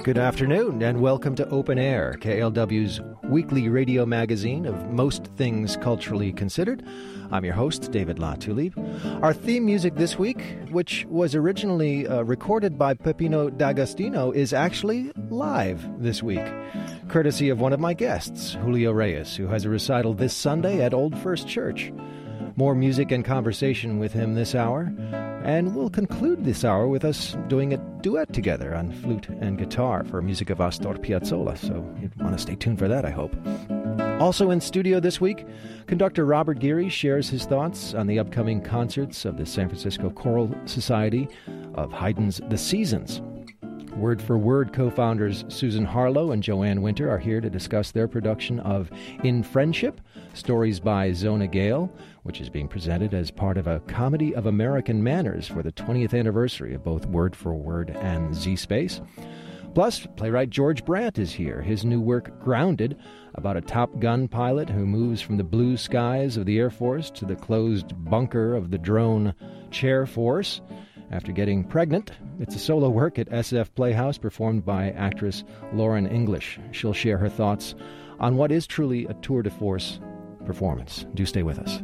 Good afternoon and welcome to Open Air, KLW's weekly radio magazine of most things culturally considered. I'm your host, David LaTulipe. Our theme music this week, which was originally recorded by Peppino D'Agostino, is actually live this week, courtesy of one of my guests, Julio Reyes, who has a recital this Sunday at Old First Church. More music and conversation with him this hour, and we'll conclude this hour with us doing a duet together on flute and guitar for music of Astor Piazzolla, so you'd want to stay tuned for that, I hope. Also in studio this week, conductor Robert Geary shares his thoughts on the upcoming concerts of the San Francisco Choral Society of Haydn's The Seasons. Word for Word co-founders Susan Harlow and Joanne Winter are here to discuss their production of In Friendship, stories by Zona Gale, which is being presented as part of a Comedy of American Manners for the 20th anniversary of both Word for Word and Z-Space. Plus, playwright George Brandt is here. His new work, Grounded, about a Top Gun pilot who moves from the blue skies of the Air Force to the closed bunker of the drone Chair Force after getting pregnant. It's a solo work at SF Playhouse performed by actress Lauren English. She'll share her thoughts on what is truly a tour de force performance. Do stay with us.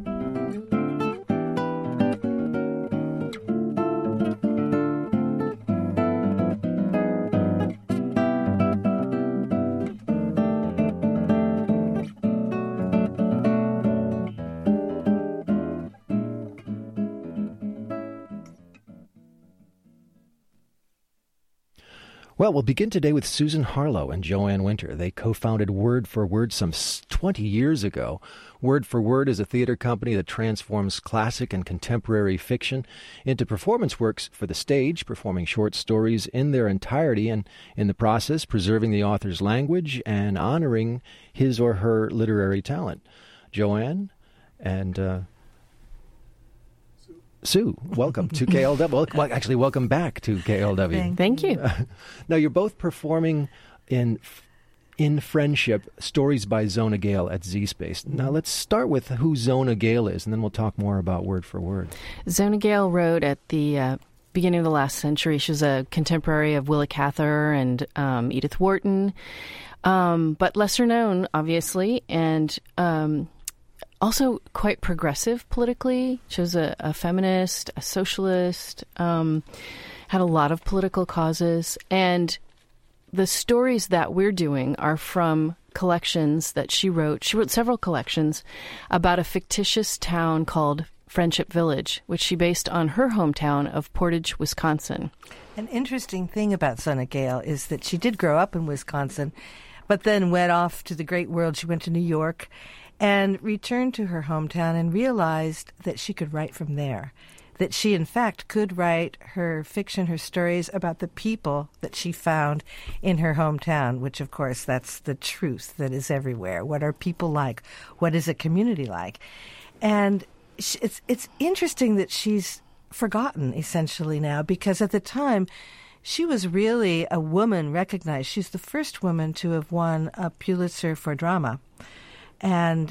Well, we'll begin today with Susan Harlow and Joanne Winter. They co-founded Word for Word some 20 years ago. Word for Word is a theater company that transforms classic and contemporary fiction into performance works for the stage, performing short stories in their entirety and, in the process, preserving the author's language and honoring his or her literary talent. Joanne and Sue, welcome to KLW. Well, actually, welcome back to KLW. Thank you. Now, you're both performing in Friendship, stories by Zona Gale at Z-Space. Now, let's start with who Zona Gale is, and then we'll talk more about Word for Word. Zona Gale wrote at the beginning of the last century. She was a contemporary of Willa Cather and Edith Wharton, but lesser known, obviously, and also quite progressive politically. She was a feminist, a socialist, had a lot of political causes. And the stories that we're doing are from collections that she wrote. She wrote several collections about a fictitious town called Friendship Village, which she based on her hometown of Portage, Wisconsin. An interesting thing about Zona Gale is that she did grow up in Wisconsin, but then went off to the great world. She went to New York and returned to her hometown and realized that she could write from there, that she, in fact, could write her fiction, her stories about the people that she found in her hometown, which, of course, that's the truth that is everywhere. What are people like? What is a community like? And it's interesting that she's forgotten, essentially, now, because at the time, she was really a woman recognized. She's the first woman to have won a Pulitzer for drama. And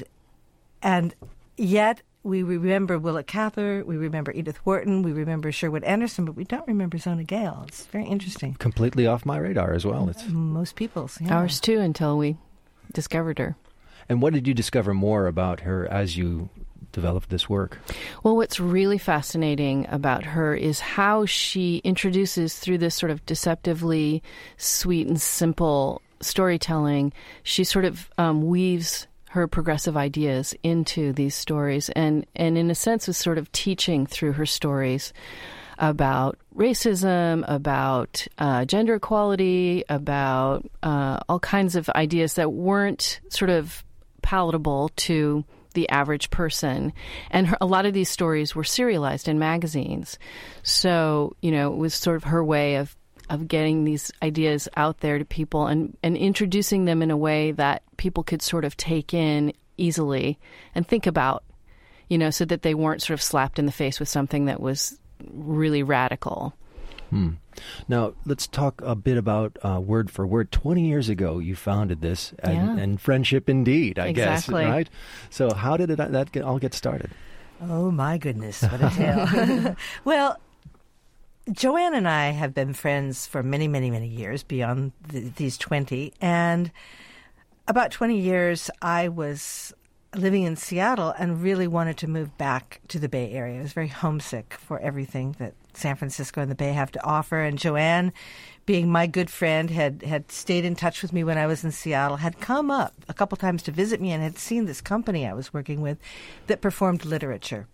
yet we remember Willa Cather, we remember Edith Wharton, we remember Sherwood Anderson, but we don't remember Zona Gale. It's very interesting. Completely off my radar as well. Most people's. Yeah. Ours too, until we discovered her. And what did you discover more about her as you developed this work? Well, what's really fascinating about her is how she introduces, through this sort of deceptively sweet and simple storytelling, she sort of weaves her progressive ideas into these stories, and in a sense was sort of teaching through her stories about racism, about gender equality, about all kinds of ideas that weren't sort of palatable to the average person. And a lot of these stories were serialized in magazines. So, it was sort of her way of getting these ideas out there to people and introducing them in a way that people could sort of take in easily and think about, so that they weren't sort of slapped in the face with something that was really radical. Now, let's talk a bit about Word for Word. 20 years ago, you founded this, and Friendship Indeed, I guess, right? So how did that all get started? Oh, my goodness, what a tale. Well, Joanne and I have been friends for many, many, many years, beyond these 20. And about 20 years, I was living in Seattle and really wanted to move back to the Bay Area. I was very homesick for everything that San Francisco and the Bay have to offer. And Joanne, being my good friend, had stayed in touch with me when I was in Seattle, had come up a couple times to visit me and had seen this company I was working with that performed literature.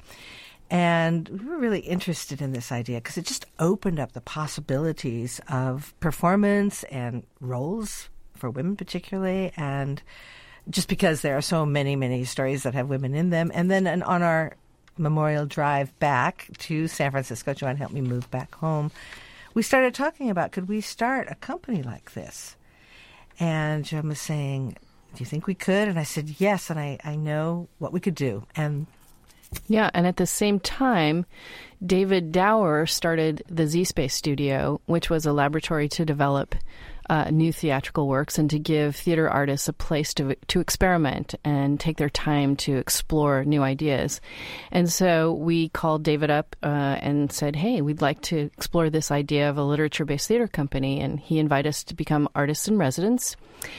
And we were really interested in this idea because it just opened up the possibilities of performance and roles for women particularly, and just because there are so many, many stories that have women in them. And then on our Memorial Drive back to San Francisco, Joanne helped me move back home, we started talking about, could we start a company like this? And Joanne was saying, do you think we could? And I said, yes, and I know what we could do. And yeah, and at the same time, David Dower started the Z-Space Studio, which was a laboratory to develop new theatrical works and to give theater artists a place to experiment and take their time to explore new ideas. And so we called David up and said, hey, we'd like to explore this idea of a literature-based theater company. And he invited us to become artists in residence.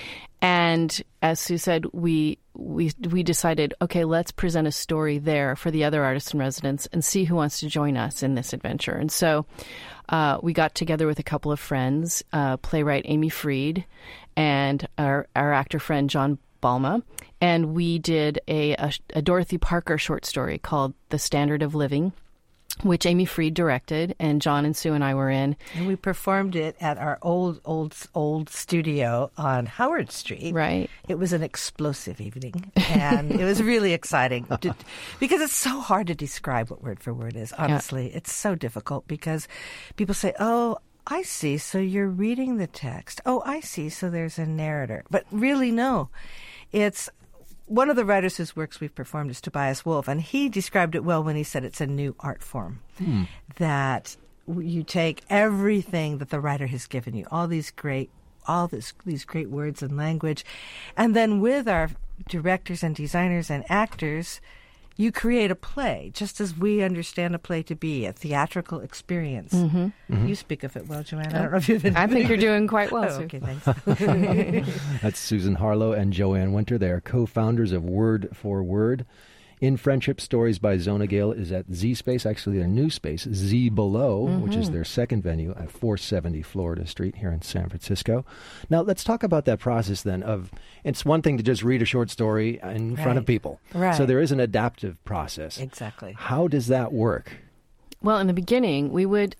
And as Sue said, we decided, okay, let's present a story there for the other artists in residence and see who wants to join us in this adventure. And so we got together with a couple of friends, playwright Amy Freed and our actor friend John Balma, and we did a Dorothy Parker short story called The Standard of Living, which Amy Freed directed, and John and Sue and I were in. And we performed it at our old studio on Howard Street. Right. It was an explosive evening, and it was really exciting because it's so hard to describe what word for word is, honestly. Yeah. It's so difficult because people say, oh, I see, so you're reading the text. Oh, I see, so there's a narrator. But really, no. It's one of the writers whose works we've performed is Tobias Wolff, and he described it well when he said it's a new art form, that you take everything that the writer has given you, these great words and language, and then with our directors and designers and actors, you create a play, just as we understand a play to be, a theatrical experience. Mm-hmm. Mm-hmm. You speak of it well, Joanne. I don't know if you've been... I think you're doing quite well, Sue. Okay, thanks. That's Susan Harlow and Joanne Winter. They are co-founders of Word for Word. In Friendship, Stories by Zona Gale is at Z-Space, actually their new space, Z Below, which is their second venue at 470 Florida Street here in San Francisco. Now, let's talk about that process then of, it's one thing to just read a short story in front of people. Right. So there is an adaptive process. Exactly. How does that work? Well, in the beginning, we would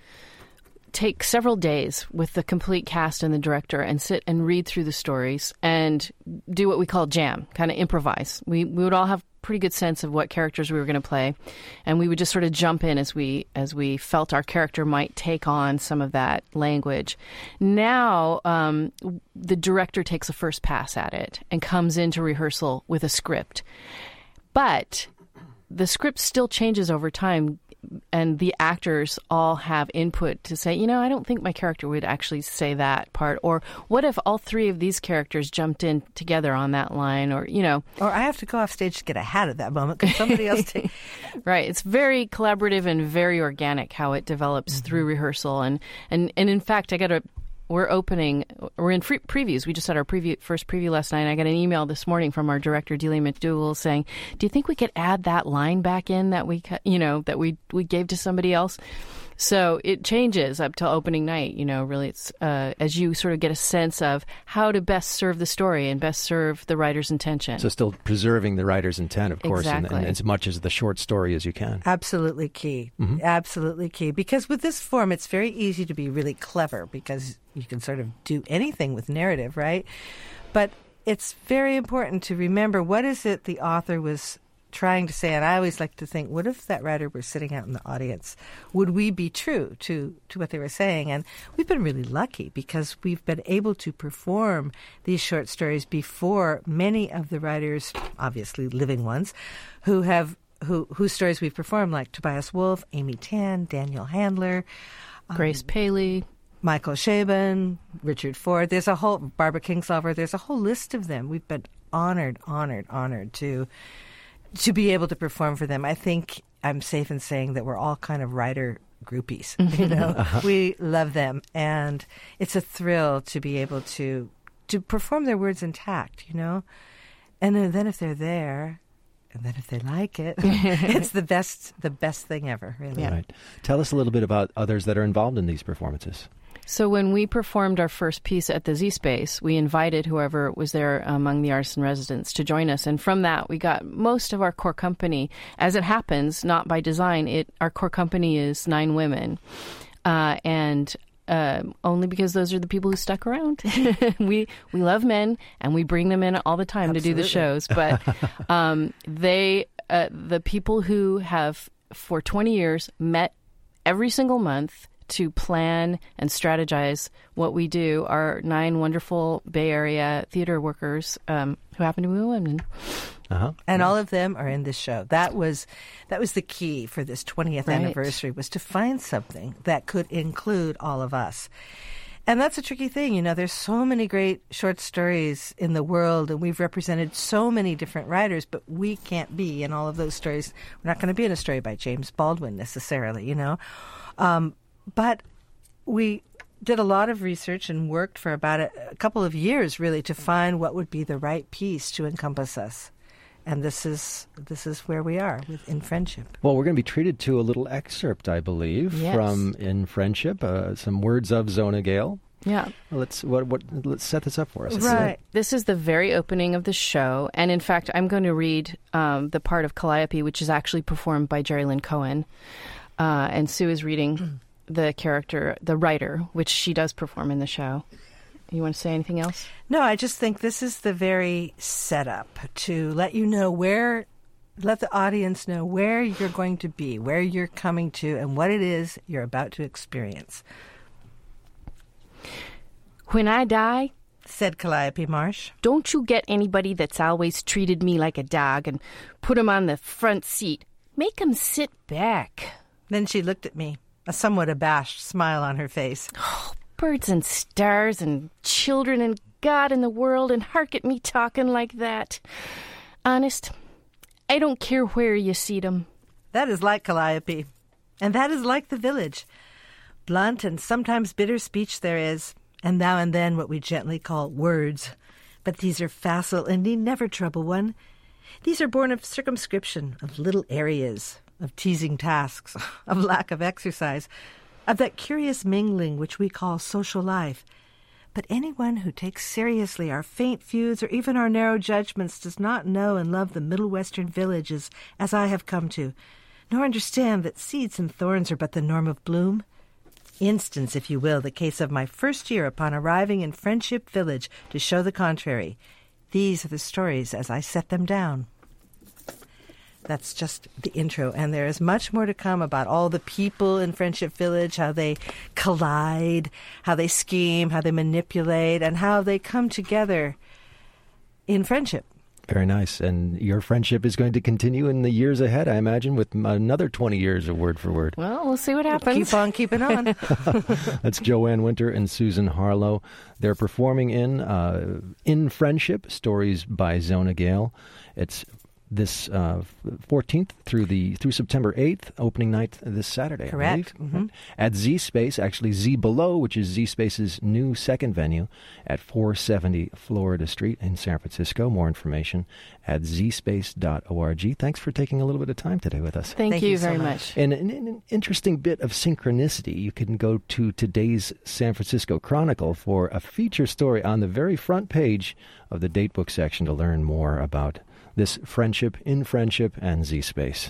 take several days with the complete cast and the director and sit and read through the stories and do what we call jam, kind of improvise. We would all have pretty good sense of what characters we were going to play, and we would just sort of jump in as we felt our character might take on some of that language. Now, the director takes a first pass at it and comes into rehearsal with a script. But the script still changes over time, and the actors all have input to say, I don't think my character would actually say that part. Or what if all three of these characters jumped in together on that line? Or, Or I have to go off stage to get a hat at that moment because somebody else takes... Right. It's very collaborative and very organic how it develops through rehearsal. And in fact, we're in previews. We just had our first preview last night. And I got an email this morning from our director, Delia McDougall, saying, do you think we could add that line back in that we gave to somebody else? So it changes up till opening night. Really, it's as you sort of get a sense of how to best serve the story and best serve the writer's intention. So still preserving the writer's intent, of course, exactly. and as much as the short story as you can. Absolutely key. Mm-hmm. Absolutely key. Because with this form, it's very easy to be really clever because you can sort of do anything with narrative, right? But it's very important to remember what is it the author was trying to say, and I always like to think, what if that writer were sitting out in the audience? Would we be true to what they were saying? And we've been really lucky because we've been able to perform these short stories before many of the writers, obviously living ones, whose stories we've performed, like Tobias Wolff, Amy Tan, Daniel Handler, Grace Paley, Michael Chabon, Richard Ford. There's a whole, Barbara Kingsolver. There's a whole list of them. We've been honored to be able to perform for them. I think I'm safe in saying that we're all kind of writer groupies. We love them, and it's a thrill to be able to perform their words intact. And then if they're there, and then if they like it, it's the best thing ever. Really. Yeah. Right. Tell us a little bit about others that are involved in these performances. So when we performed our first piece at the Z Space, we invited whoever was there among the artists in residence to join us. And from that, we got most of our core company. As it happens, not by design, our core company is 9 women. And only because those are the people who stuck around. We love men, and we bring them in all the time to do the shows. But the people who have, for 20 years, met every single month to plan and strategize what we do are 9 wonderful Bay Area theater workers who happen to be women. And all of them are in this show. That was the key for this 20th anniversary, was to find something that could include all of us. And that's a tricky thing. There's so many great short stories in the world, and we've represented so many different writers, but we can't be in all of those stories. We're not going to be in a story by James Baldwin necessarily, But we did a lot of research and worked for about a couple of years, really, to find what would be the right piece to encompass us. And this is where we are in Friendship. Well, we're going to be treated to a little excerpt, I believe, from In Friendship, some words of Zona Gale. Yeah. Let's set this up for us. Right. This is the very opening of the show. And in fact, I'm going to read the part of Calliope, which is actually performed by Jerry Lynn Cohen. And Sue is reading the character, the writer, which she does perform in the show. You want to say anything else? No, I just think this is the very setup to let the audience know where you're going to be, where you're coming to, and what it is you're about to experience. When I die, said Calliope Marsh, don't you get anybody that's always treated me like a dog and put him on the front seat. Make him sit back. Then she looked at me, a somewhat abashed smile on her face. Oh, birds and stars and children and God and the world, and hark at me talking like that. Honest, I don't care where you see them. That is like Calliope, and that is like the village. Blunt and sometimes bitter speech there is, and now and then what we gently call words. But these are facile and need never trouble one. These are born of circumscription, of little areas, of teasing tasks, of lack of exercise, of that curious mingling which we call social life. But anyone who takes seriously our faint feuds or even our narrow judgments does not know and love the Middle Western villages as I have come to, nor understand that seeds and thorns are but the norm of bloom. Instance, if you will, the case of my first year upon arriving in Friendship Village to show the contrary. These are the stories as I set them down. That's just the intro, and there is much more to come about all the people in Friendship Village, how they collide, how they scheme, how they manipulate, and how they come together in friendship. Very nice. And your friendship is going to continue in the years ahead, I imagine, with another 20 years of Word for Word. Well, we'll see what happens. Keep on keeping on. That's Joanne Winter and Susan Harlow. They're performing in Friendship, Stories by Zona Gale. It's this 14th through September 8th, opening night this Saturday. Correct. I believe. At Z Space, actually Z Below, which is Z Space's new second venue at 470 Florida Street in San Francisco. More information at zspace.org. Thanks for taking a little bit of time today with us. Thank you very much. And an interesting bit of synchronicity. You can go to today's San Francisco Chronicle for a feature story on the very front page of the datebook section to learn more about this friendship, in Friendship, and Z Space.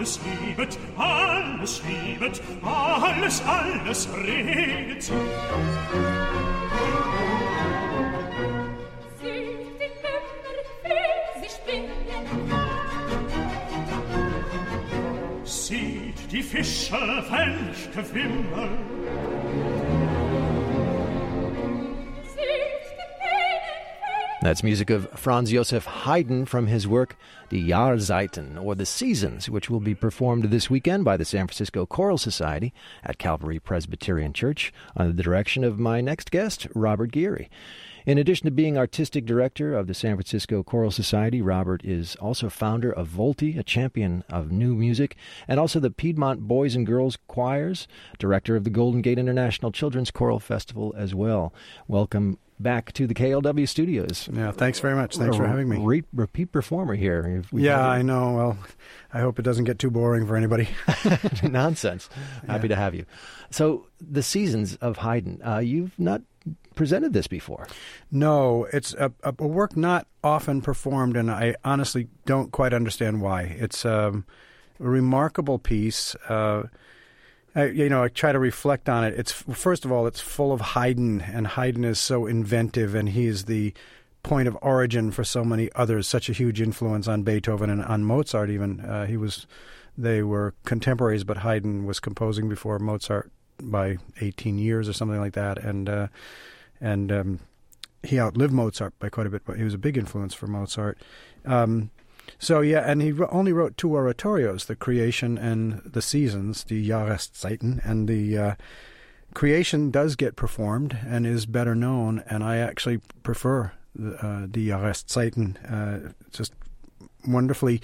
alles liebet, alles liebet, alles, alles redet. Sieht die Hüpfer, wie sie spinnen. Sieht die Fische, welch Gewimmer. That's music of Franz Joseph Haydn from his work Die Jahrzeiten, or The Seasons, which will be performed this weekend by the San Francisco Choral Society at Calvary Presbyterian Church under the direction of my next guest, Robert Geary. In addition to being artistic director of the San Francisco Choral Society, Robert is also founder of Volti, a champion of new music, and also the Piedmont Boys and Girls Choirs, director of the Golden Gate International Children's Choral Festival as well. Welcome back to the KLW studios. Yeah, thanks very much. Thanks for having me. Repeat performer here. I know. Well, I hope it doesn't get too boring for anybody. Nonsense. Happy to have you. So, The Seasons of Haydn. You've not presented this before. No, it's a work not often performed, and I honestly don't quite understand why. It's a remarkable piece. I try to reflect on it. First of all, it's full of Haydn, and Haydn is so inventive, and he is the point of origin for so many others. Such a huge influence on Beethoven and on Mozart. Even they were contemporaries, but Haydn was composing before Mozart by 18 years or something like that, and he outlived Mozart by quite a bit. But he was a big influence for Mozart. And he only wrote 2 oratorios, the Creation and the Seasons, die Jahreszeiten, and the Creation does get performed and is better known, and I actually prefer die Jahreszeiten, just wonderfully.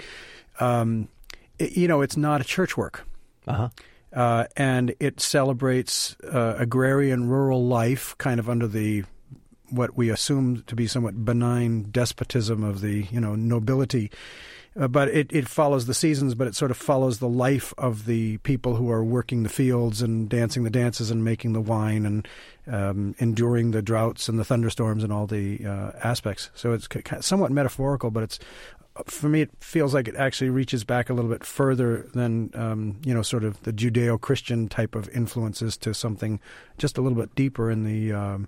It's not a church work. Uh-huh. And it celebrates agrarian rural life, kind of under what we assume to be somewhat benign despotism of the nobility. But it follows the seasons, but it sort of follows the life of the people who are working the fields and dancing the dances and making the wine and enduring the droughts and the thunderstorms and all the aspects. So it's somewhat metaphorical, but for me, it feels like it actually reaches back a little bit further than, sort of the Judeo-Christian type of influences to something just a little bit deeper in the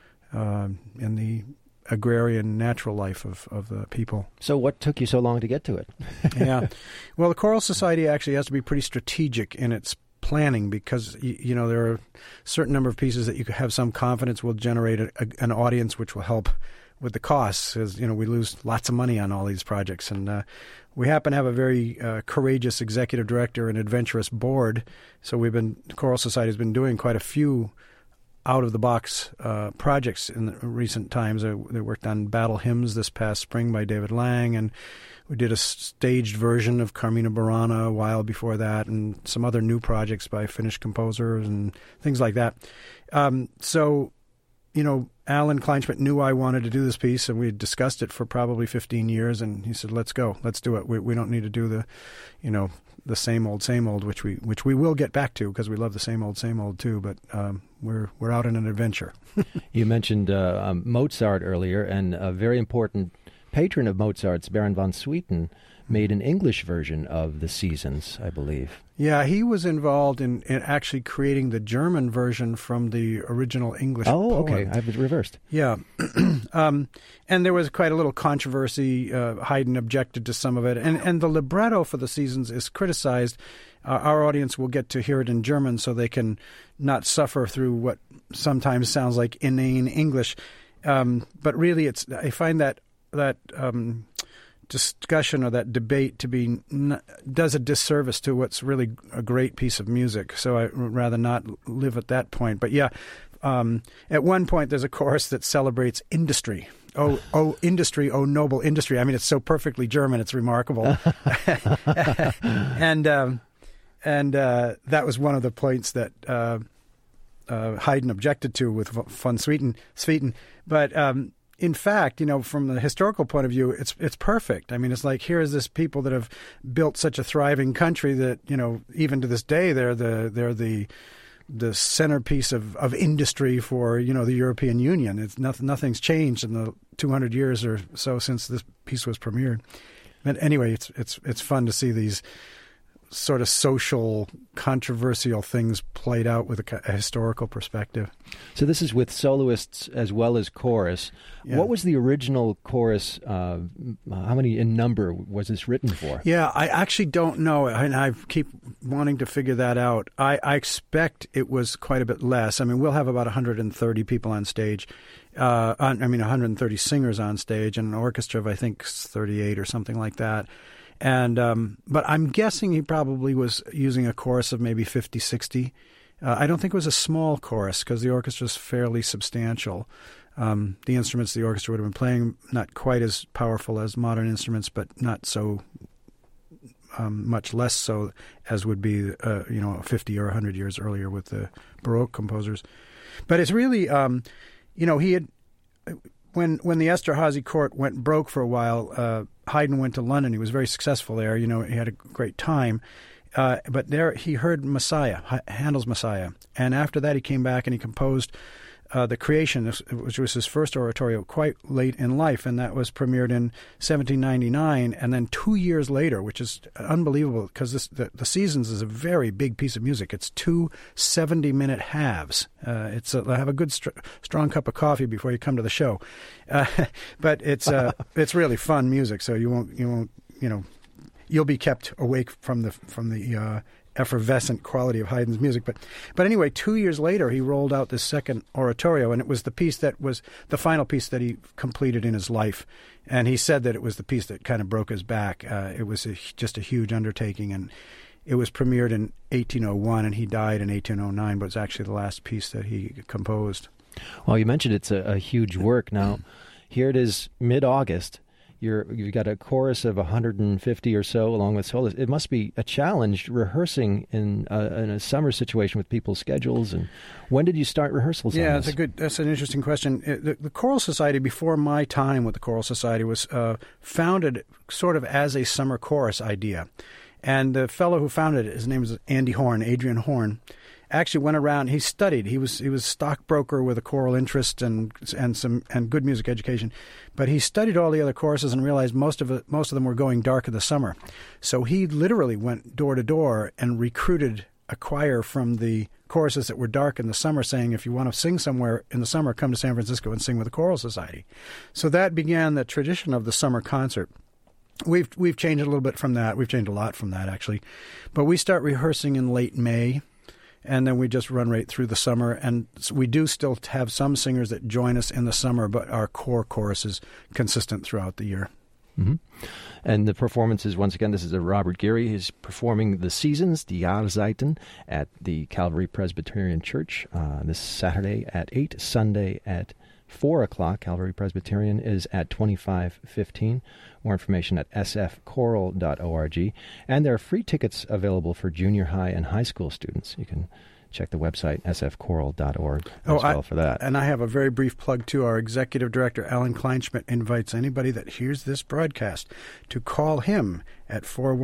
agrarian natural life of the people. So what took you so long to get to it? Yeah. Well, the Choral Society actually has to be pretty strategic in its planning because, there are a certain number of pieces that you could have some confidence will generate an audience which will help with the costs, because we lose lots of money on all these projects, and we happen to have a very courageous executive director and adventurous board. So the Choral Society has been doing quite a few out-of-the-box projects in the recent times. They worked on Battle Hymns this past spring by David Lang, and we did a staged version of Carmina Burana a while before that, and some other new projects by Finnish composers and things like that. Alan Kleinschmidt knew I wanted to do this piece, and we had discussed it for probably 15 years, and he said, let's go, let's do it. We don't need to do the same old, which we will get back to because we love the same old too, but we're out on an adventure. You mentioned Mozart earlier, and a very important patron of Mozart's, Baron von Swieten, made an English version of The Seasons, I believe. Yeah, he was involved in actually creating the German version from the original English poem. Okay. I have it reversed. Yeah. And there was quite a little controversy. Haydn objected to some of it. And the libretto for The Seasons is criticized. Our audience will get to hear it in German so they can not suffer through what sometimes sounds like inane English. But really, I find that discussion or that debate to be does a disservice to what's really a great piece of music. So I'd rather not live at that point. But yeah, at one point there's a chorus that celebrates industry. Oh, industry, oh, noble industry. I mean, it's so perfectly German, it's remarkable. And that was one of the points that Haydn objected to with von Swieten. But in fact, from the historical point of view, it's perfect. I mean, it's like, here is this people that have built such a thriving country that, even to this day, they're the centerpiece of industry for, the European Union. It's nothing's changed in the 200 years or so since this piece was premiered. But anyway, it's fun to see these sort of social, controversial things played out with a historical perspective. So this is with soloists as well as chorus. Yeah. What was the original chorus? How many in number was this written for? Yeah, I actually don't know, and I keep wanting to figure that out. I expect it was quite a bit less. I mean, we'll have about 130 people on stage. 130 singers on stage, and an orchestra of, I think, 38 or something like that. And but I'm guessing he probably was using a chorus of maybe 50, 60. I don't think it was a small chorus because the orchestra is fairly substantial. The instruments the orchestra would have been playing, not quite as powerful as modern instruments, but not so much less so as would be 50 or 100 years earlier with the Baroque composers. But it's really, he had, when the Esterházy court went broke for a while, Haydn went to London. He was very successful there. He had a great time. But there he heard Messiah, Handel's Messiah. And after that he came back and he composed The Creation, which was his first oratorio, quite late in life, and that was premiered in 1799. And then 2 years later, which is unbelievable because the Seasons is a very big piece of music. It's 2 70-minute halves. Have a good strong cup of coffee before you come to the show. But it's really fun music, so you'll be kept awake from the effervescent quality of Haydn's music. But anyway, 2 years later, he rolled out this second oratorio, and it was the piece that was the final piece that he completed in his life. And he said that it was the piece that kind of broke his back. It was just a huge undertaking, and it was premiered in 1801, and he died in 1809, but it's actually the last piece that he composed. Well, you mentioned it's a huge work. Now, here it is mid-August. You've got a chorus of 150 or so, along with soloists. It must be a challenge rehearsing in a summer situation with people's schedules. And when did you start rehearsals? Yeah, that's an interesting question. The Choral Society, before my time with the Choral Society, was founded sort of as a summer chorus idea. And the fellow who founded it, his name is Adrian Horn, actually went around. He studied. He was a stockbroker with a choral interest and good music education, but he studied all the other choruses and realized most of them were going dark in the summer. So he literally went door to door and recruited a choir from the choruses that were dark in the summer, saying, if you want to sing somewhere in the summer, come to San Francisco and sing with the Choral Society. So that began the tradition of the summer concert. We've changed a little bit from that. We've changed a lot from that, actually. But we start rehearsing in late May, and then we just run right through the summer. And we do still have some singers that join us in the summer, but our core chorus is consistent throughout the year. Mm-hmm. And the performances, once again, this is Robert Geary. He's performing The Seasons, Die Jahrzeiten, at the Calvary Presbyterian Church this Saturday at 8, Sunday at 4 o'clock. Calvary Presbyterian is at 2515. More information at sfchoral.org. And there are free tickets available for junior high and high school students. You can check the website, sfchoral.org, for that. And I have a very brief plug, too. Our executive director, Alan Kleinschmidt, invites anybody that hears this broadcast to call him at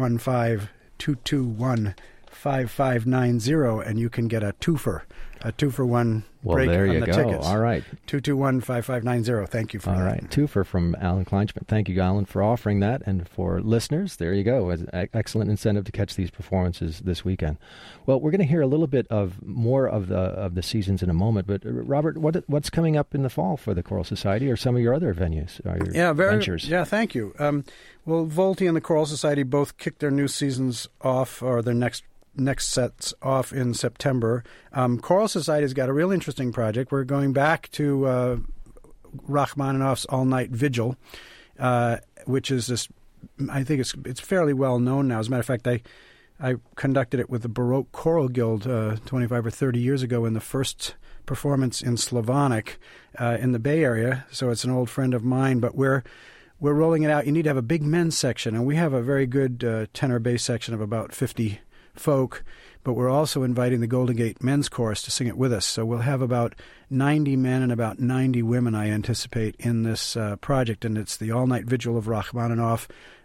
415-221-5590, and you can get a two-for one break on the tickets. Well, there you go. All right. 221-5590. Thank you for that. All right. Twofer from Alan Kleinschmidt. Thank you, Alan, for offering that. And for listeners, there you go. Excellent incentive to catch these performances this weekend. Well, we're going to hear a little bit more of the Seasons in a moment. But, Robert, what's coming up in the fall for the Choral Society or some of your other venues, ventures? Yeah, thank you. Well, Volti and the Choral Society both kicked their new seasons off, or their next sets off in September. Choral Society's got a real interesting project. We're going back to Rachmaninoff's All-Night Vigil, which is this. I think it's fairly well known now. As a matter of fact, I conducted it with the Baroque Choral Guild 25 or 30 years ago in the first performance in Slavonic in the Bay Area. So it's an old friend of mine, but we're rolling it out. You need to have a big men's section, and we have a very good tenor bass section of about 50 folk, but we're also inviting the Golden Gate Men's Chorus to sing it with us. So we'll have about 90 men and about 90 women, I anticipate, in this project, and it's the All-Night Vigil of Rachmaninoff,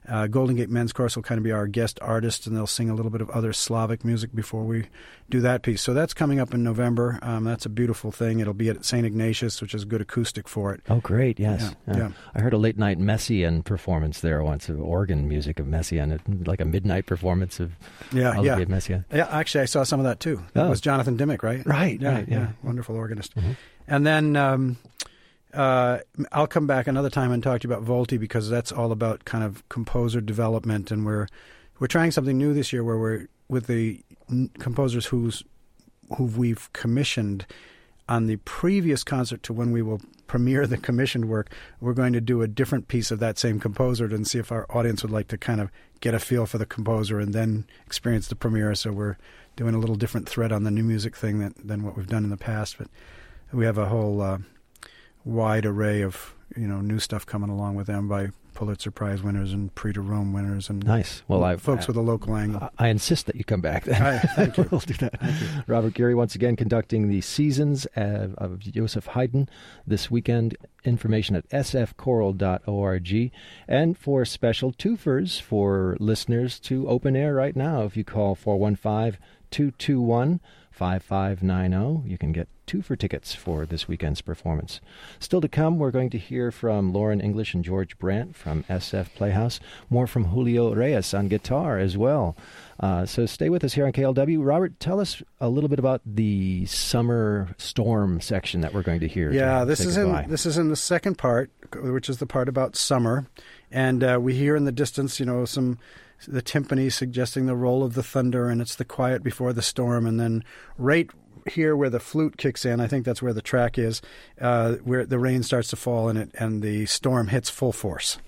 Golden Gate Men's Chorus will kind of be our guest artist, and they'll sing a little bit of other Slavic music before we do that piece. So that's coming up in November. That's a beautiful thing. It'll be at St. Ignatius, which is good acoustic for it. Oh, great, yes. Yeah. I heard a late-night Messiaen performance there once, of organ music of Messiaen, like a midnight performance of Olivier Messiaen. Yeah, actually, I saw some of that, too. It was Jonathan Dimmock, right? Right, Yeah. Wonderful organist. Mm-hmm. And then I'll come back another time and talk to you about Volti, because that's all about kind of composer development, and we're trying something new this year where we're with the composers who we've commissioned on the previous concert to when we will premiere the commissioned work. We're going to do a different piece of that same composer and see if our audience would like to kind of get a feel for the composer and then experience the premiere. So we're doing a little different thread on the new music thing than what we've done in the past. But we have a whole wide array of new stuff coming along with them by Pulitzer Prize winners and Prix de Rome winners and nice. Well, folks with a local angle. I insist that you come back then. Thank you. We'll do that. Robert Geary once again conducting the Seasons of Joseph Haydn this weekend. Information at sfchoral.org. And for special twofers for listeners to Open Air right now, if you call 415-221-5590, you can get 2 for tickets for this weekend's performance. Still to come, we're going to hear from Lauren English and George Brandt from SF Playhouse. More from Julio Reyes on guitar as well. So stay with us here on KLW. Robert, tell us a little bit about the Summer Storm section that we're going to hear. Yeah, this is in the second part, which is the part about summer. And we hear in the distance, the timpani suggesting the roll of the thunder, and it's the quiet before the storm. And then right here where the flute kicks in, I think that's where the track is, where the rain starts to fall and the storm hits full force.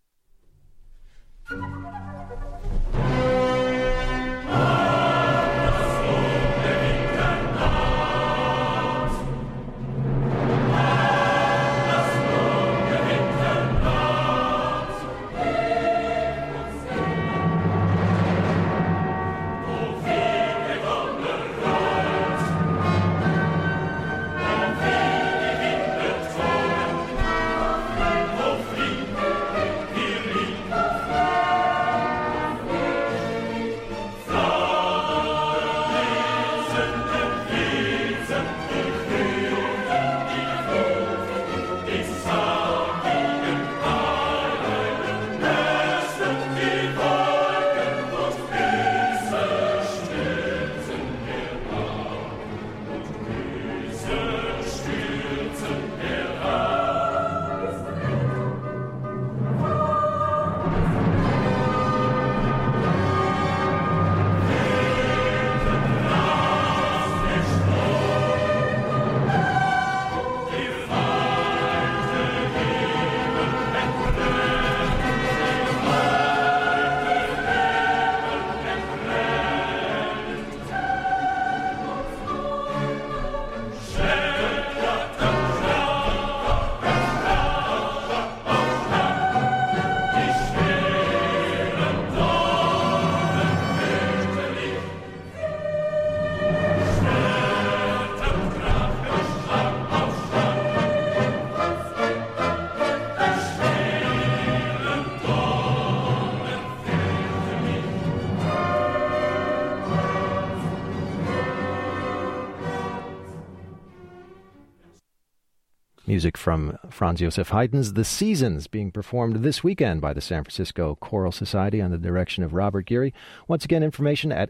Music from Franz Joseph Haydn's The Seasons, being performed this weekend by the San Francisco Choral Society on the direction of Robert Geary. Once again, information at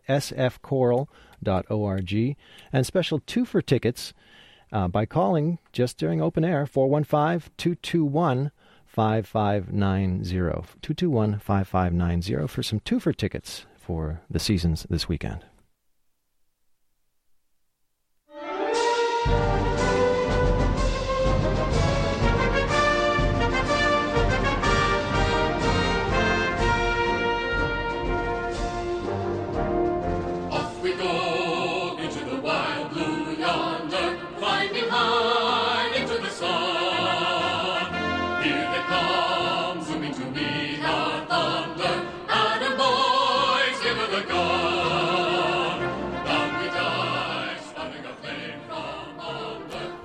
sfchoral.org. And special 2 for tickets by calling just during Open Air, 415-221-5590. 221-5590 for some 2 for tickets for The Seasons this weekend. Thunder, Adam boys, give her the gun.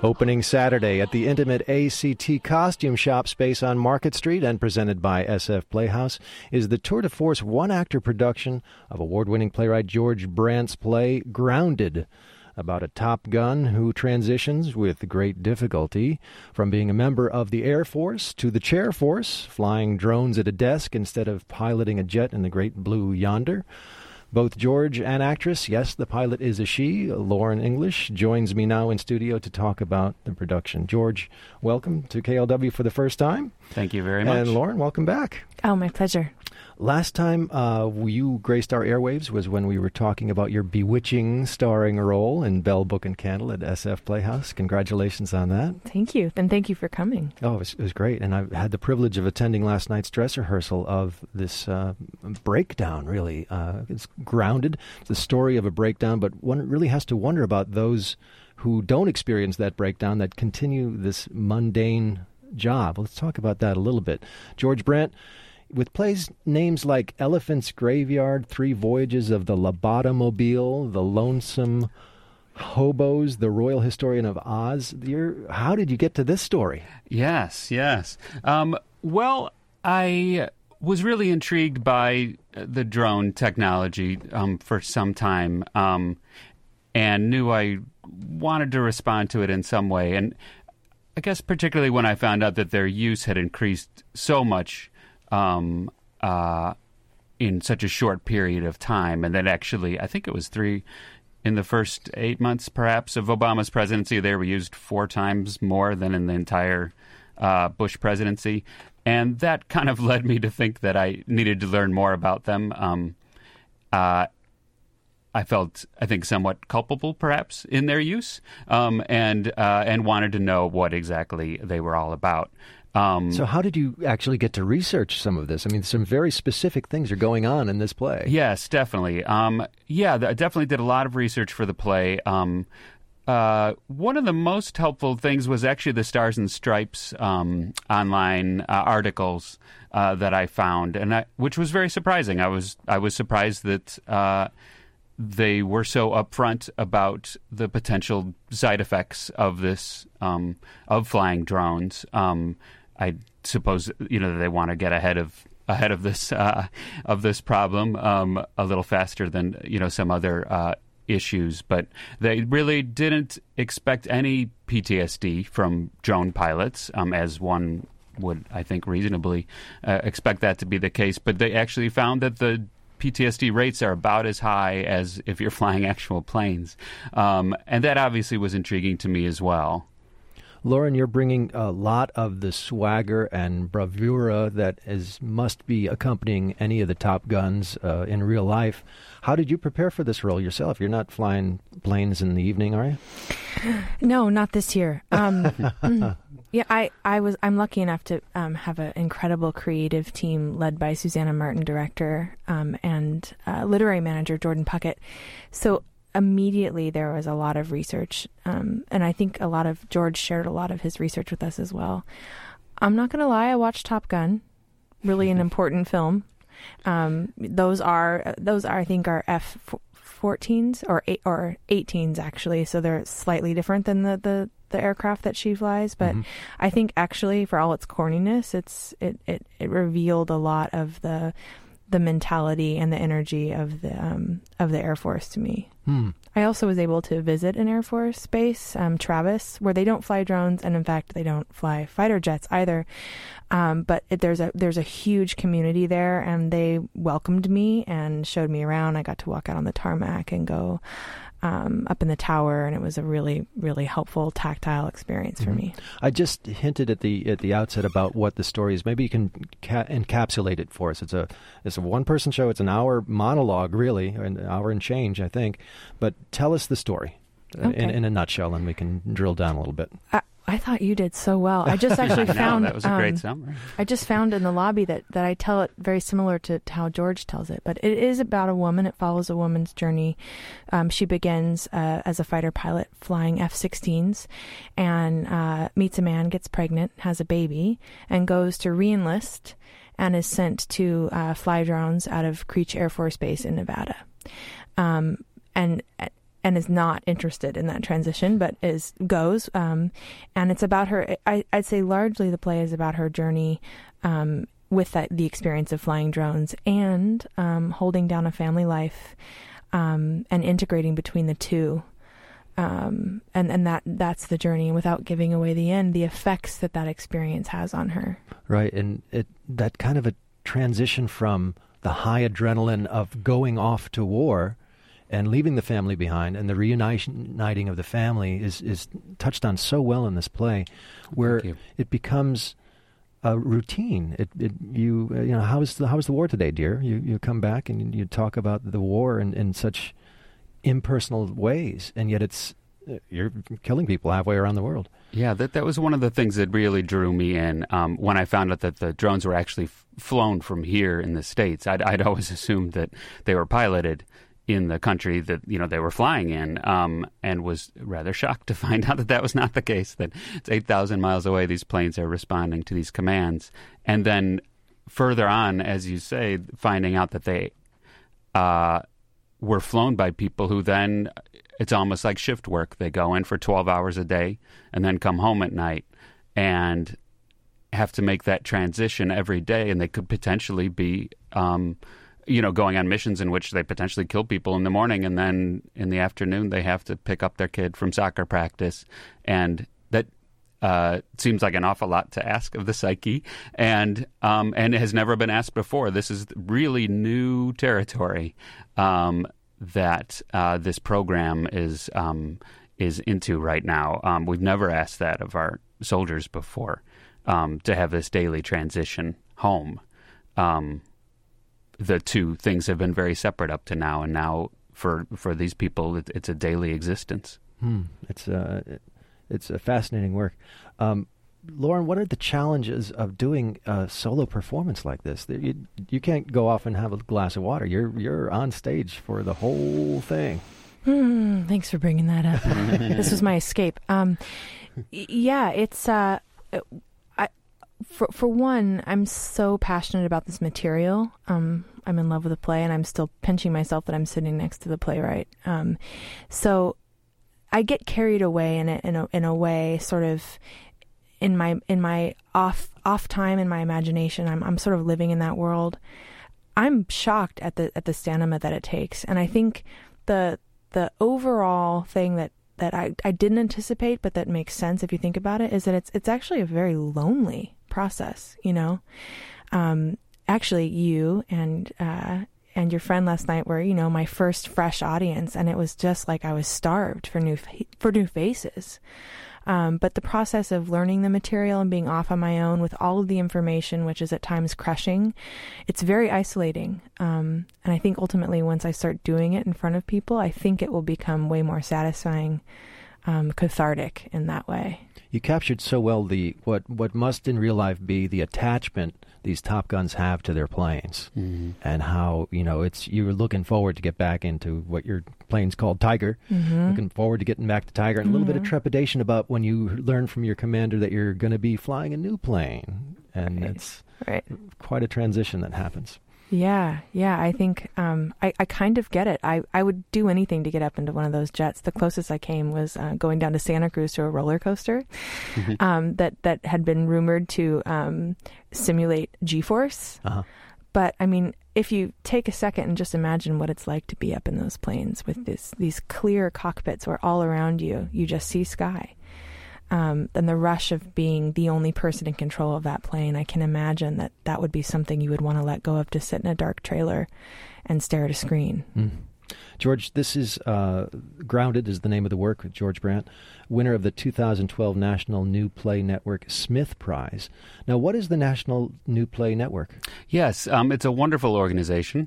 Opening Saturday at the intimate ACT Costume Shop space on Market Street and presented by SF Playhouse is the tour de force one-actor production of award-winning playwright George Brandt's play Grounded, about a Top Gun who transitions with great difficulty from being a member of the Air Force to the Chair Force, flying drones at a desk instead of piloting a jet in the great blue yonder. Both George and actress, yes, the pilot is a she, Lauren English, joins me now in studio to talk about the production. George, welcome to KLW for the first time. Thank you very much. And Lauren, welcome back. Oh, my pleasure. Last time you graced our airwaves was when we were talking about your bewitching starring role in Bell Book and Candle at SF Playhouse. Congratulations on that. Thank you, and thank you for coming. Oh, it was great. And I had the privilege of attending last night's dress rehearsal of this breakdown, really. It's grounded. It's the story of a breakdown, but one really has to wonder about those who don't experience that breakdown, that continue this mundane job. Let's talk about that a little bit. George Brandt, with plays names like Elephant's Graveyard, Three Voyages of the Lobotomobile, The Lonesome Hobos, The Royal Historian of Oz, how did you get to this story? Yes. Well, I was really intrigued by the drone technology for some time and knew I wanted to respond to it in some way. And I guess particularly when I found out that their use had increased so much in such a short period of time, and then actually, I think it was in the first 8 months, perhaps, of Obama's presidency, they were used 4 times more than in the entire Bush presidency, and that kind of led me to think that I needed to learn more about them. I felt, I think, somewhat culpable, perhaps, in their use, and wanted to know what exactly they were all about. So how did you actually get to research some of this? I mean, some very specific things are going on in this play. Yes, definitely. I definitely did a lot of research for the play. One of the most helpful things was actually the Stars and Stripes online articles that I found, and which was very surprising. I was surprised that they were so upfront about the potential side effects of this of flying drones. I suppose they want to get ahead of this problem a little faster than some other issues, but they really didn't expect any PTSD from drone pilots, as one would, I think, reasonably expect that to be the case. But they actually found that the PTSD rates are about as high as if you're flying actual planes, and that obviously was intriguing to me as well. Lauren, you're bringing a lot of the swagger and bravura that must be accompanying any of the Top Guns in real life. How did you prepare for this role yourself? You're not flying planes in the evening, are you? No, not this year. Yeah, I'm lucky enough to have an incredible creative team led by Susanna Martin, director, and literary manager Jordan Puckett. So immediately there was a lot of research, and I think George shared a lot of his research with us as well. I'm not going to lie, I watched Top Gun, really an important film. Those are I think are F-14s or 18s actually, so they're slightly different than the aircraft that she flies. But I think actually, for all its corniness, it revealed a lot of the mentality and the energy of the Air Force to me. I also was able to visit an Air Force base, Travis, where they don't fly drones, and in fact, they don't fly fighter jets either. But there's a huge community there, and they welcomed me and showed me around. I got to walk out on the tarmac and go up in the tower, and it was a really, really helpful tactile experience for me. I just hinted at the outset about what the story is. Maybe you can encapsulate it for us. It's a one-person show. It's an hour monologue, really, an hour and change, I think. But tell us the story in a nutshell, and we can drill down a little bit. I thought you did so well. I just actually found that was a great summary. I just found in the lobby that I tell it very similar to how George tells it, but it is about a woman. It follows a woman's journey. She begins as a fighter pilot flying F-16s, and meets a man, gets pregnant, has a baby, and goes to re-enlist, and is sent to fly drones out of Creech Air Force Base in Nevada. And and is not interested in that transition, but goes. And it's about her. I'd say largely the play is about her journey with the experience of flying drones and holding down a family life and integrating between the two. And that's the journey. And without giving away the end, the effects that experience has on her. Right, and that kind of a transition from the high adrenaline of going off to war and leaving the family behind, and the reuniting of the family is touched on so well in this play, where it becomes a routine. You know, how's the war today, dear? You come back and you talk about the war in such impersonal ways, and yet you're killing people halfway around the world. Yeah, that was one of the things that really drew me in when I found out that the drones were actually flown from here in the States. I'd always assumed that they were piloted in the country that they were flying in, and was rather shocked to find out that was not the case. That it's 8,000 miles away. These planes are responding to these commands, and then further on, as you say, finding out that they were flown by people who then, it's almost like shift work. They go in for 12 hours a day and then come home at night and have to make that transition every day. And they could potentially be, going on missions in which they potentially kill people in the morning, and then in the afternoon they have to pick up their kid from soccer practice. And that seems like an awful lot to ask of the psyche, and it has never been asked before. This is really new territory that this program is into right now. We've never asked that of our soldiers before, to have this daily transition home. The two things have been very separate up to now, and now for these people, it's a daily existence. It's a fascinating work. Lauren, what are the challenges of doing a solo performance like this? You can't go off and have a glass of water. You're on stage for the whole thing. Thanks for bringing that up. This was my escape. Yeah, it's for one, I'm so passionate about this material. I'm in love with the play, and I'm still pinching myself that I'm sitting next to the playwright. So I get carried away in a way, sort of in my off time, in my imagination. I'm sort of living in that world. I'm shocked at the stamina that it takes, and I think the overall thing that I didn't anticipate, but that makes sense if you think about it, is that it's actually a very lonely process. Actually, you and your friend last night were, my first fresh audience, and it was just like I was starved for new faces. But the process of learning the material and being off on my own with all of the information, which is at times crushing, it's very isolating. And I think ultimately, once I start doing it in front of people, I think it will become way more satisfying, cathartic in that way. You captured so well what must in real life be the attachment these Top Guns have to their planes, and how you're looking forward to get back into what your plane's called Tiger, looking forward to getting back to Tiger, and a little bit of trepidation about when you learn from your commander that you're going to be flying a new plane, and it's quite a transition that happens. Yeah. I think I kind of get it. I would do anything to get up into one of those jets. The closest I came was going down to Santa Cruz to a roller coaster that had been rumored to simulate G-force. But I mean, if you take a second and just imagine what it's like to be up in those planes with these clear cockpits where all around you just see sky. And the rush of being the only person in control of that plane, I can imagine that would be something you would want to let go of, to sit in a dark trailer and stare at a screen. George, this is Grounded is the name of the work with George Brandt, winner of the 2012 National New Play Network Smith Prize. Now, what is the National New Play Network? Yes, it's a wonderful organization.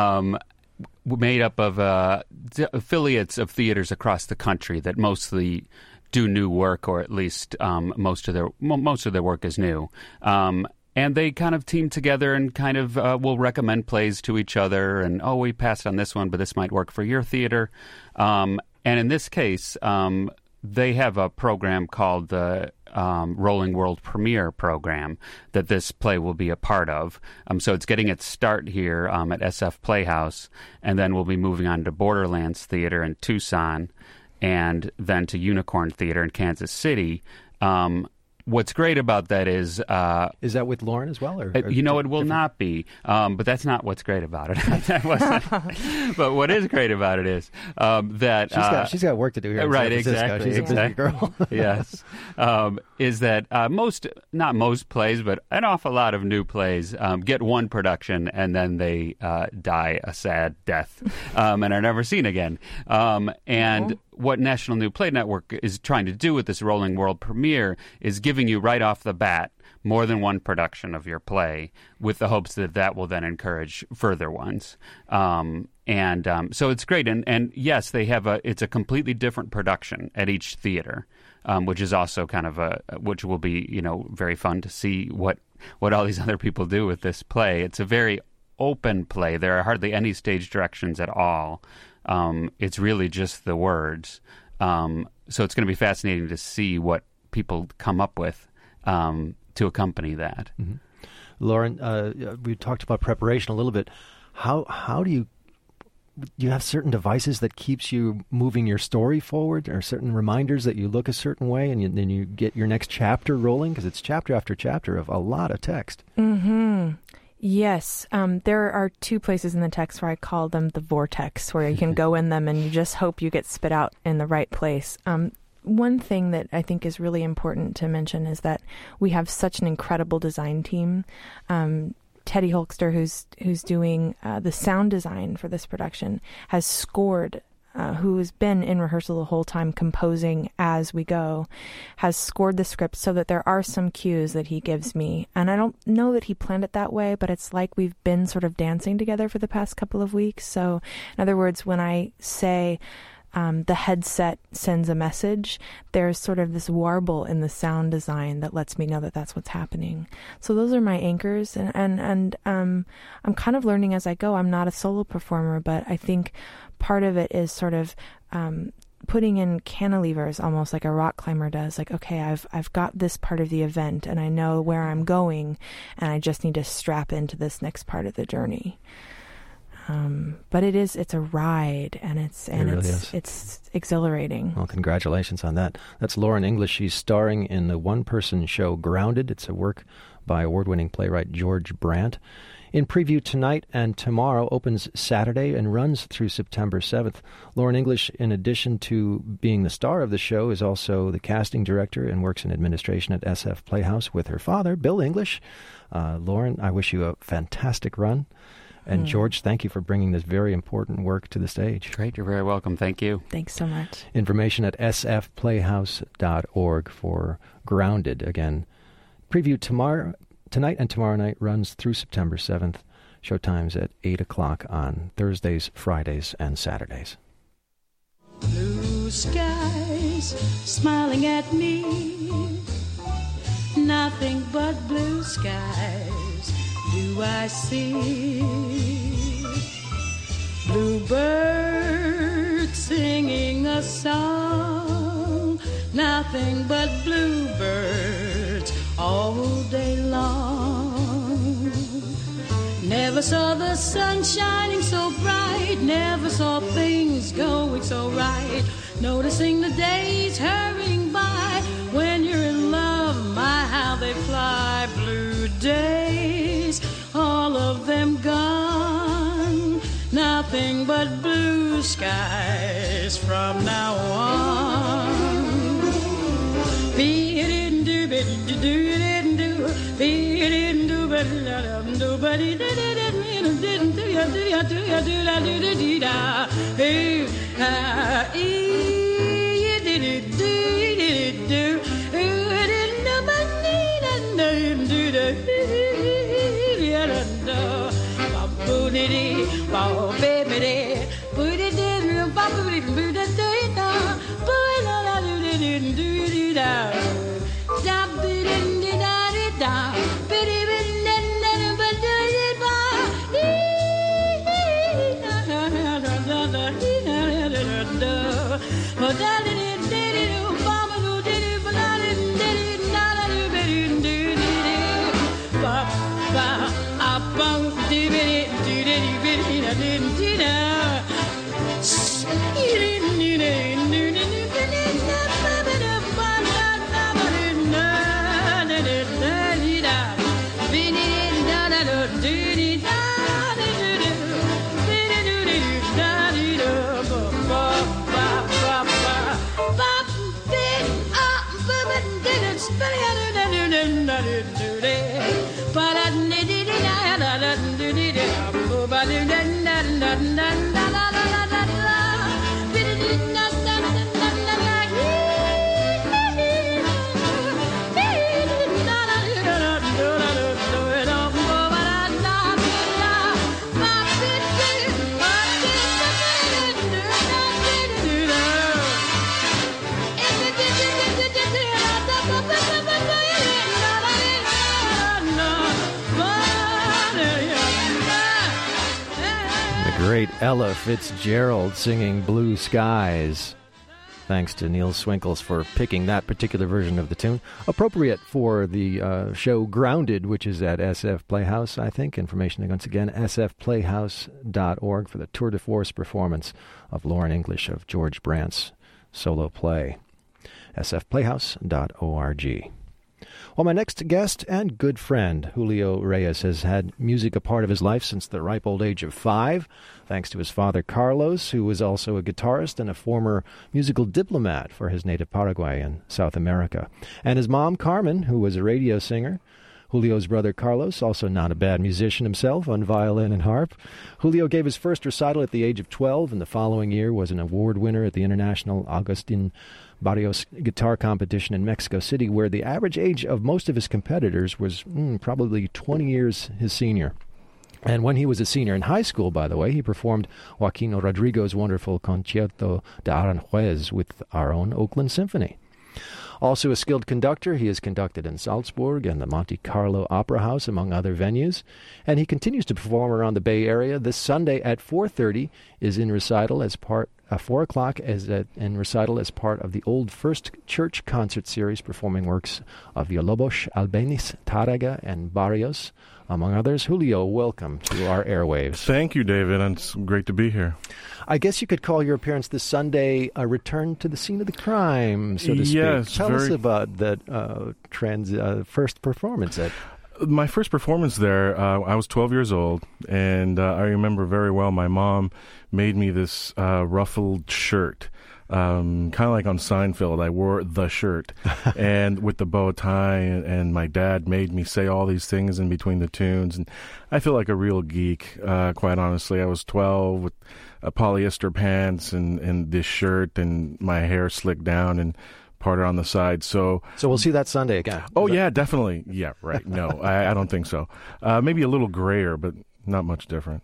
Made up of affiliates of theaters across the country that mostly do new work, or at least most of their work is new. And they kind of team together and kind of will recommend plays to each other. And, we passed on this one, but this might work for your theater. And in this case, they have a program called the Rolling World Premiere program that this play will be a part of. So it's getting its start here at SF Playhouse, and then we'll be moving on to Borderlands Theater in Tucson, and then to Unicorn Theater in Kansas City. What's great about that is that with Lauren as well? Or it will not be, but that's not what's great about it. But what is great about it is that she's got work to do here. Right, in San Francisco. exactly. She's a busy girl. Yes, is that not most plays, but an awful lot of new plays get one production and then they die a sad death and are never seen again. What National New Play Network is trying to do with this Rolling World Premiere is giving you right off the bat more than one production of your play, with the hopes that will then encourage further ones. So it's great. And yes, it's a completely different production at each theater, which is also kind of which will be, very fun to see what all these other people do with this play. It's a very open play. There are hardly any stage directions at all. It's really just the words. So it's going to be fascinating to see what people come up with to accompany that. Mm-hmm. Lauren, we talked about preparation a little bit. How do you have certain devices that keeps you moving your story forward, or certain reminders that you look a certain way and then you get your next chapter rolling? Because it's chapter after chapter of a lot of text. Mm-hmm. Yes. There are two places in the text where I call them the vortex, where you can go in them and you just hope you get spit out in the right place. One thing that I think is really important to mention is that we have such an incredible design team. Teddy Holkster, who's doing the sound design for this production, has scored, who has been in rehearsal the whole time composing as we go, has scored the script so that there are some cues that he gives me. And I don't know that he planned it that way, but it's like we've been sort of dancing together for the past couple of weeks. So in other words, when I say the headset sends a message, there's sort of this warble in the sound design that lets me know that that's what's happening. So those are my anchors, and I'm kind of learning as I go. I'm not a solo performer, but I think part of it is sort of putting in cantilevers, almost like a rock climber does. Like, okay, I've got this part of the event, and I know where I'm going, and I just need to strap into this next part of the journey. But it's a ride, and it's exhilarating. Well, congratulations on that. That's Lauren English. She's starring in the one-person show Grounded. It's a work by award-winning playwright George Brandt. In preview tonight and tomorrow, opens Saturday and runs through September 7th. Lauren English, in addition to being the star of the show, is also the casting director and works in administration at SF Playhouse with her father, Bill English. Lauren, I wish you a fantastic run. And George, thank you for bringing this very important work to the stage. Great. You're very welcome. Thank you. Thanks so much. Information at sfplayhouse.org for Grounded. Again, preview tonight and tomorrow night, runs through September 7th. Showtimes at 8 o'clock on Thursdays, Fridays, and Saturdays. Blue skies smiling at me, nothing but blue skies do I see. Bluebirds singing a song, nothing but bluebirds all day long. Never saw the sun shining so bright, never saw things going so right, noticing the days hurrying by. When you're in love, my how they fly. Blue days, all of them gone, nothing but blue skies from now on. Great Ella Fitzgerald singing Blue Skies. Thanks to Neil Swinkles for picking that particular version of the tune. Appropriate for the show Grounded, which is at SF Playhouse, I think. Information, once again, sfplayhouse.org for the tour de force performance of Lauren English of George Brandt's solo play. sfplayhouse.org. Well, my next guest and good friend, Julio Reyes, has had music a part of his life since the ripe old age of 5, thanks to his father, Carlos, who was also a guitarist and a former musical diplomat for his native Paraguay in South America, and his mom, Carmen, who was a radio singer. Julio's brother, Carlos, also not a bad musician himself, on violin and harp. Julio gave his first recital at the age of 12, and the following year was an award winner at the International Agustin Barrios Guitar Competition in Mexico City, where the average age of most of his competitors was probably 20 years his senior. And when he was a senior in high school, by the way, he performed Joaquin Rodrigo's wonderful Concierto de Aranjuez with our own Oakland Symphony. Also a skilled conductor, he has conducted in Salzburg and the Monte Carlo Opera House, among other venues. And he continues to perform around the Bay Area. This Sunday at 4:30 is in recital as part 4 o'clock in recital as part of the Old First Church concert series, performing works of Villalobos, Albéniz, Tárrega, and Barrios, among others. Julio, welcome to our airwaves. Thank you, David. It's great to be here. I guess you could call your appearance this Sunday a return to the scene of the crime, so to speak. Yes. Tell us about that first performance at... My first performance there, I was 12 years old, and I remember very well my mom made me this ruffled shirt. Kind of like on Seinfeld, I wore the shirt and with the bow tie, and my dad made me say all these things in between the tunes, and I feel like a real geek, quite honestly. I was 12 with polyester pants and this shirt, and my hair slicked down and parted on the side. So we'll see that Sunday again. Oh, yeah, definitely. Yeah, right. No, I don't think so. Maybe a little grayer, but not much different.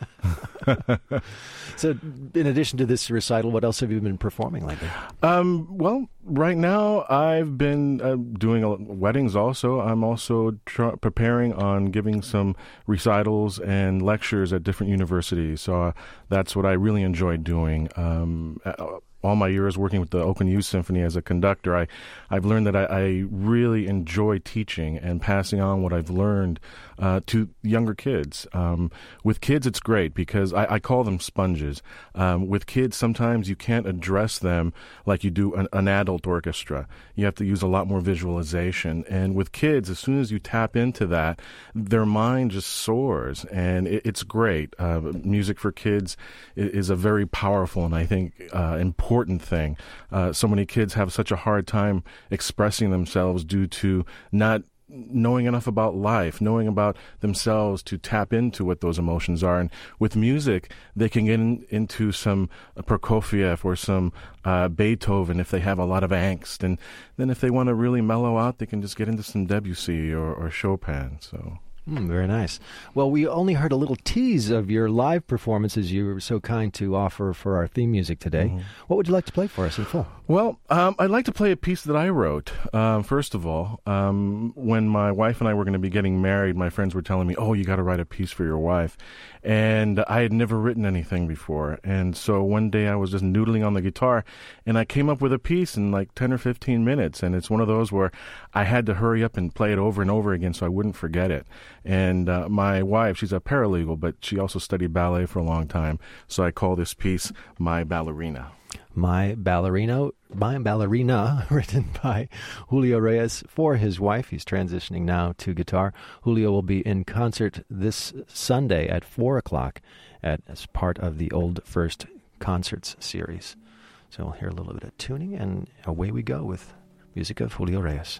So, in addition to this recital, what else have you been performing lately? Well, right now I've been doing weddings also. I'm also preparing on giving some recitals and lectures at different universities. So that's what I really enjoy doing. All my years working with the Oakland Youth Symphony as a conductor, I've learned that I really enjoy teaching and passing on what I've learned to younger kids. With kids, it's great because I call them sponges. With kids, sometimes you can't address them like you do an adult orchestra. You have to use a lot more visualization. And with kids, as soon as you tap into that, their mind just soars, and it's great. Music for kids is a very powerful and I think important thing. So many kids have such a hard time expressing themselves due to not knowing enough about life, knowing about themselves to tap into what those emotions are. And with music, they can get into some Prokofiev or some Beethoven if they have a lot of angst. And then if they want to really mellow out, they can just get into some Debussy or Chopin. So... very nice. Well, we only heard a little tease of your live performances you were so kind to offer for our theme music today. Mm-hmm. What would you like to play for us in full? Well, I'd like to play a piece that I wrote. First of all, when my wife and I were going to be getting married, my friends were telling me, oh, you got to write a piece for your wife. And I had never written anything before. And so one day I was just noodling on the guitar, and I came up with a piece in like 10 or 15 minutes. And it's one of those where I had to hurry up and play it over and over again so I wouldn't forget it. And my wife, she's a paralegal, but she also studied ballet for a long time. So I call this piece My Ballerina. My Ballerina, written by Julio Reyes for his wife. He's transitioning now to guitar. Julio will be in concert this Sunday at 4 o'clock as part of the Old First Concerts series. So we'll hear a little bit of tuning, and away we go with music of Julio Reyes.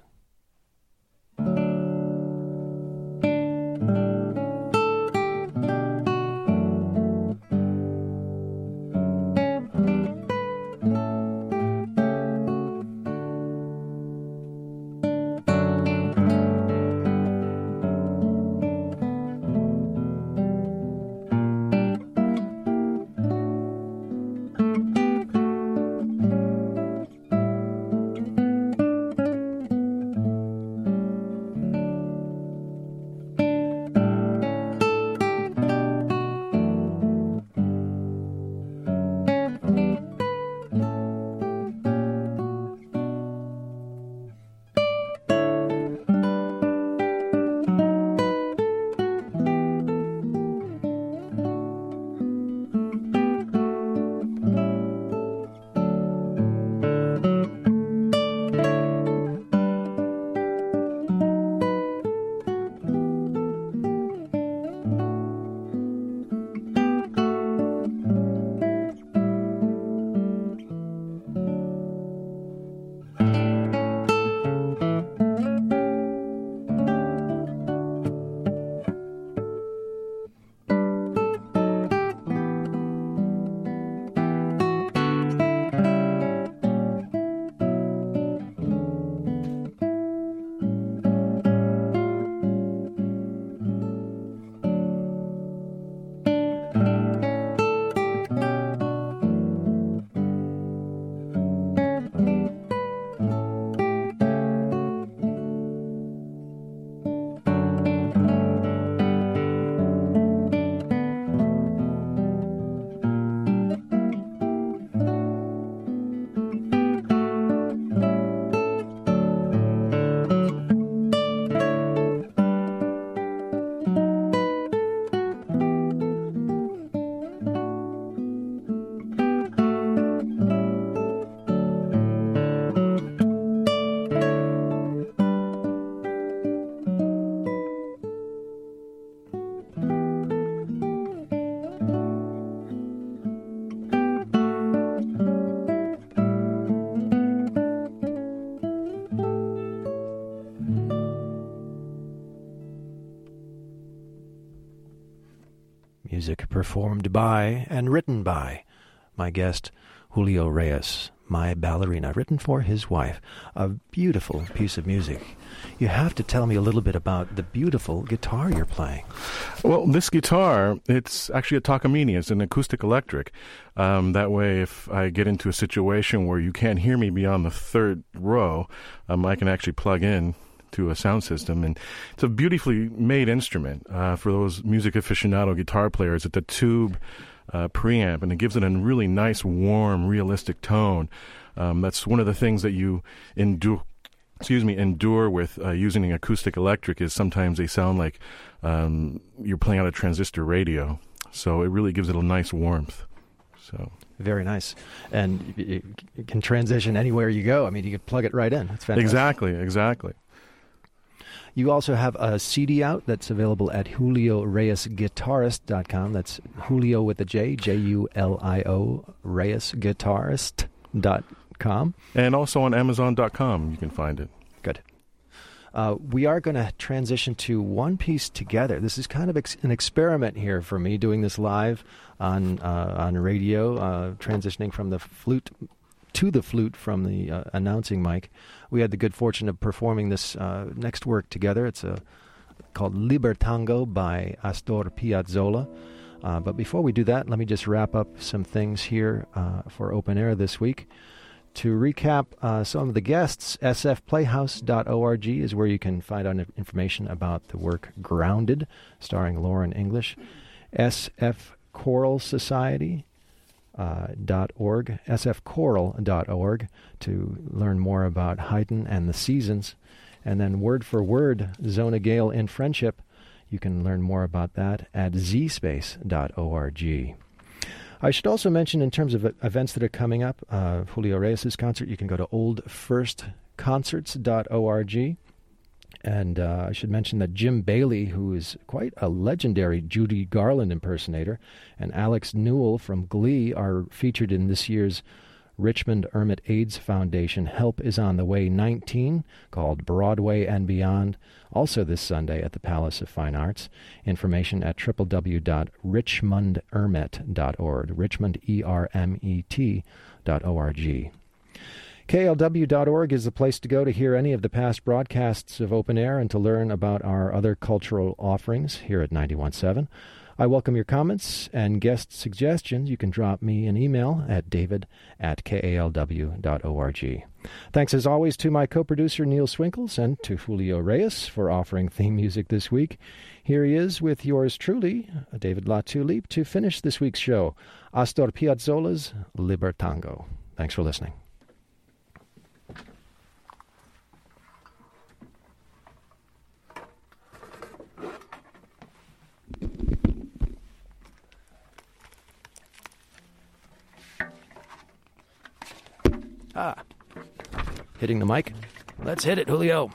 Music performed by and written by my guest, Julio Reyes. My Ballerina, written for his wife. A beautiful piece of music. You have to tell me a little bit about the beautiful guitar you're playing. Well, this guitar, it's actually a Takamine. It's an acoustic electric. That way, if I get into a situation where you can't hear me beyond the third row, I can actually plug in to a sound system. And it's a beautifully made instrument for those music aficionado guitar players. It's a tube preamp, and it gives it a really nice, warm, realistic tone. That's one of the things that you endure with using an acoustic electric is sometimes they sound like you're playing on a transistor radio. So it really gives it a nice warmth. So very nice. And you can transition anywhere you go. I mean, you can plug it right in. It's fantastic. Exactly. You also have a CD out that's available at JulioReyesGuitarist.com. That's Julio with a J, Julio, ReyesGuitarist.com. And also on Amazon.com you can find it. Good. We are going to transition to one piece together. This is kind of an experiment here for me, doing this live on radio, transitioning from the flute to the flute from the announcing mic. We had the good fortune of performing this next work together. It's called Libertango by Astor Piazzolla. But before we do that, let me just wrap up some things here for Open Air this week. To recap some of the guests, sfplayhouse.org is where you can find out information about the work Grounded, starring Lauren English. sfchoralsociety.org, sfchoral.org, to learn more about Haydn and the seasons. And then word for word, Zona Gale in Friendship. You can learn more about that at zspace.org. I should also mention, in terms of events that are coming up, Julio Reyes' concert, you can go to oldfirstconcerts.org. And I should mention that Jim Bailey, who is quite a legendary Judy Garland impersonator, and Alex Newell from Glee are featured in this year's Richmond Ermit AIDS Foundation Help is on the Way 19, called Broadway and Beyond, also this Sunday at the Palace of Fine Arts. Information at www.richmondermet.org, Richmond, ERMET.org. KLW.org is the place to go to hear any of the past broadcasts of Open Air and to learn about our other cultural offerings here at 91.7. I welcome your comments and guest suggestions. You can drop me an email at david@kalw.org. Thanks as always to my co-producer Neil Swinkles and to Julio Reyes for offering theme music this week. Here he is with yours truly, David LaTulipe, to finish this week's show, Astor Piazzolla's Libertango. Thanks for listening. Hitting the mic. Let's hit it, Julio.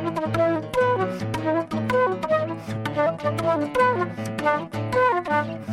Thank you.